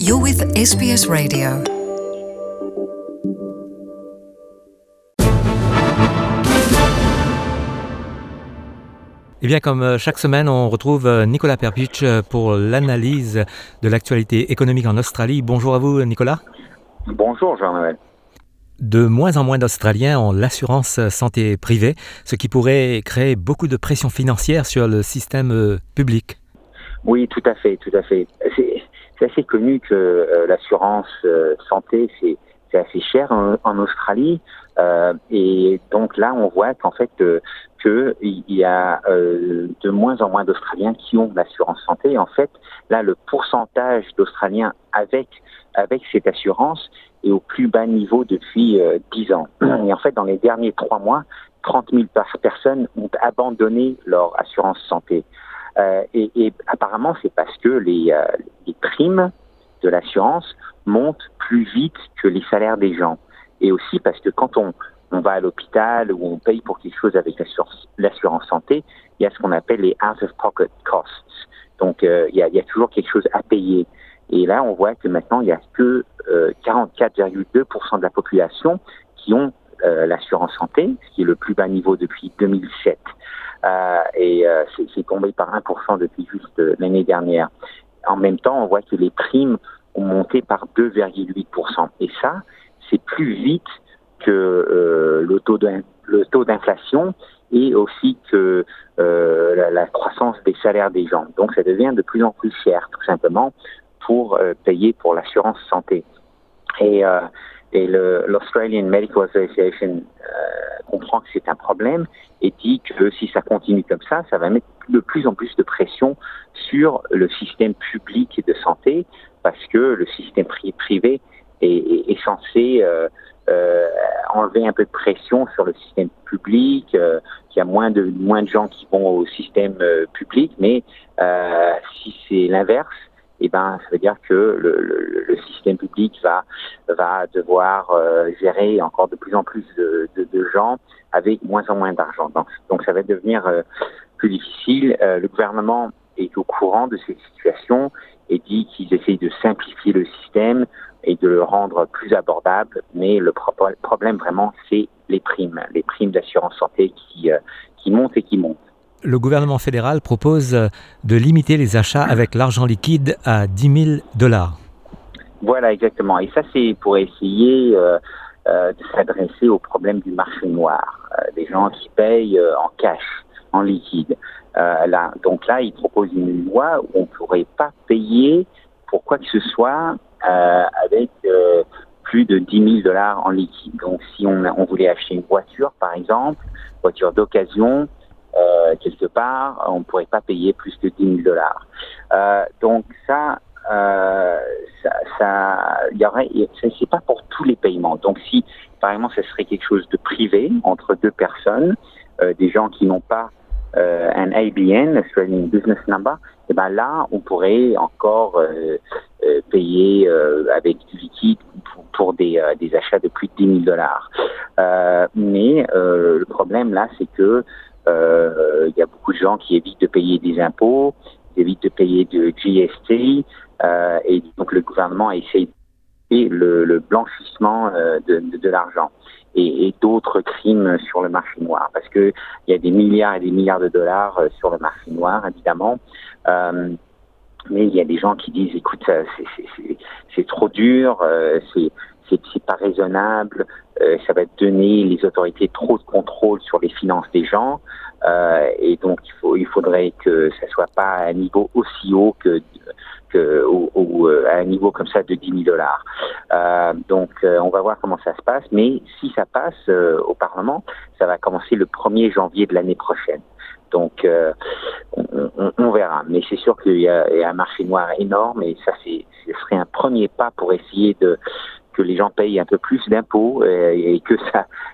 You're with SBS Radio. Eh bien, comme chaque semaine, on retrouve Nicolas Perpich pour l'analyse de l'actualité économique en Australie. Bonjour à vous, Nicolas. Bonjour, Jean-Noël. De moins en moins d'Australiens ont l'assurance santé privée, ce qui pourrait créer beaucoup de pression financière sur le système public. Oui, tout à fait. C'est assez connu que l'assurance santé, c'est assez cher en Australie. Et donc là, on voit qu'en fait, qu'il y a de moins en moins d'Australiens qui ont l'assurance santé. En fait, là, le pourcentage d'Australiens avec cette assurance est au plus bas niveau depuis 10 ans. Et en fait, dans les derniers 3 mois, 30 000 personnes ont abandonné leur assurance santé. Et apparemment, c'est parce que les primes de l'assurance montent plus vite que les salaires des gens. Et aussi parce que quand on va à l'hôpital ou on paye pour quelque chose avec l'assurance santé, il y a ce qu'on appelle les out-of-pocket costs. Donc, il y a toujours quelque chose à payer. Et là, on voit que maintenant, il n'y a que 44,2% de la population qui ont l'assurance santé, ce qui est le plus bas niveau depuis 2007. C'est tombé par 1% depuis juste l'année dernière. En même temps, on voit que les primes ont monté par 2,8%. Et ça, c'est plus vite que le taux d'inflation et aussi que la croissance des salaires des gens. Donc, ça devient de plus en plus cher, tout simplement, pour payer pour l'assurance santé. Et l'Australian Medical Association comprend que c'est un problème et dit que si ça continue comme ça va mettre de plus en plus de pression sur le système public de santé parce que le système privé est censé enlever un peu de pression sur le système public, qu'il y a moins de gens qui vont au système public, mais si c'est l'inverse, eh ben, ça veut dire que le système public va devoir gérer encore de plus en plus de gens avec moins en moins d'argent. Donc ça va devenir plus difficile. Le gouvernement est au courant de cette situation et dit qu'ils essayent de simplifier le système et de le rendre plus abordable. Mais le problème vraiment, c'est les primes d'assurance santé qui montent et qui montent. Le gouvernement fédéral propose de limiter les achats avec l'argent liquide à $10,000. Voilà, exactement. Et ça, c'est pour essayer de s'adresser au problème du marché noir, des gens qui payent en cash, en liquide. Donc là, ils proposent une loi où on ne pourrait pas payer pour quoi que ce soit avec plus de $10,000 en liquide. Donc, si on voulait acheter une voiture, par exemple, voiture d'occasion, quelque part, on ne pourrait pas payer plus que $10,000. Donc c'est pas pour tous les paiements. Donc si, par exemple, ce serait quelque chose de privé entre deux personnes, des gens qui n'ont pas un ABN, Australian Business Number, et ben là, on pourrait encore payer avec du liquide pour des achats de plus de $10,000. Mais le problème là, c'est que il y a beaucoup de gens qui évitent de payer des impôts, qui évitent de payer de GST, et donc le gouvernement essaie le blanchissement de l'argent et d'autres crimes sur le marché noir, parce que il y a des milliards et des milliards de dollars sur le marché noir, évidemment. Mais il y a des gens qui disent, écoute, c'est trop dur, c'est pas raisonnable, ça va donner les autorités trop de contrôle sur les finances des gens, et donc il faudrait que ça soit pas à un niveau aussi haut ou à un niveau comme ça de $10,000. Donc on va voir comment ça se passe, mais si ça passe au Parlement, ça va commencer le 1er janvier de l'année prochaine. Donc on verra, mais c'est sûr qu'il y a un marché noir énorme et ça ce serait un premier pas pour essayer que les gens payent un peu plus d'impôts et que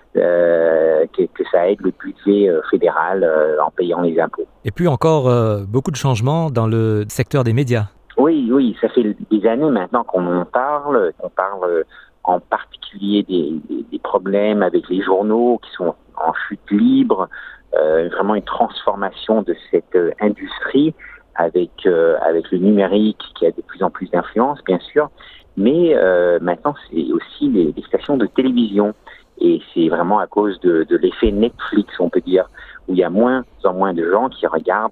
ça aide le budget fédéral en payant les impôts. Et puis encore beaucoup de changements dans le secteur des médias. Oui, ça fait des années maintenant qu'on parle en particulier des problèmes avec les journaux qui sont en chute libre, vraiment une transformation de cette industrie avec le numérique qui a de plus en plus d'influence, bien sûr, mais maintenant c'est aussi les stations de télévision. Et c'est vraiment à cause de l'effet Netflix, on peut dire, où il y a moins en moins de gens qui regardent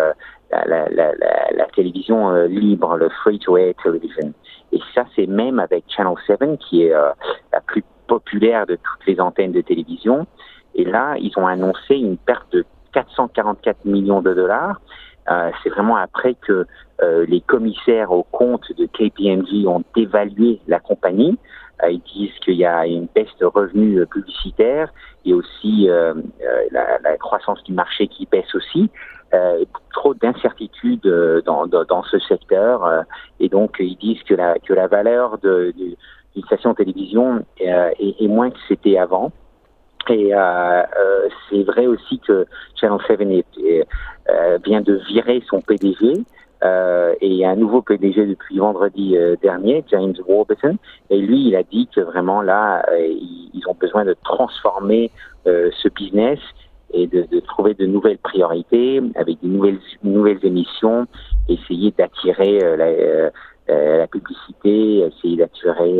la télévision libre, le free-to-air television. Et ça, c'est même avec Channel 7, qui est la plus populaire de toutes les antennes de télévision. Et là, ils ont annoncé une perte de 444 millions de dollars. C'est vraiment après que les commissaires aux comptes de KPMG ont dévalué la compagnie. Ils disent qu'il y a une baisse de revenus publicitaires et aussi la croissance du marché qui baisse aussi. Trop d'incertitudes dans ce secteur et donc ils disent que la valeur d'une station de télévision est moins que c'était avant. Et c'est vrai aussi que Channel 7 vient de virer son PDG. Et il y a un nouveau PDG depuis vendredi dernier, James Warburton, et lui, il a dit que vraiment là, ils ont besoin de transformer ce business et de trouver de nouvelles priorités avec des nouvelles émissions, essayer d'attirer la publicité, essayer d'attirer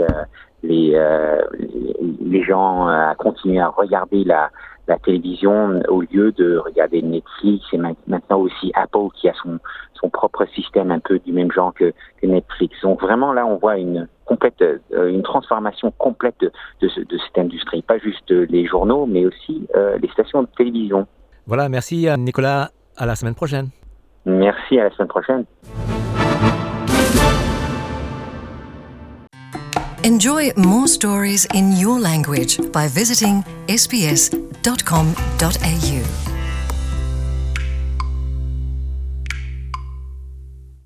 les gens à continuer à regarder la télévision au lieu de regarder Netflix et maintenant aussi Apple qui a son propre système un peu du même genre que Netflix. Donc vraiment là on voit une transformation complète de cette industrie, pas juste les journaux mais aussi les stations de télévision. Voilà, merci Nicolas, à la semaine prochaine. Merci, à la semaine prochaine. Enjoy more stories in your language by visiting sbs.com.au.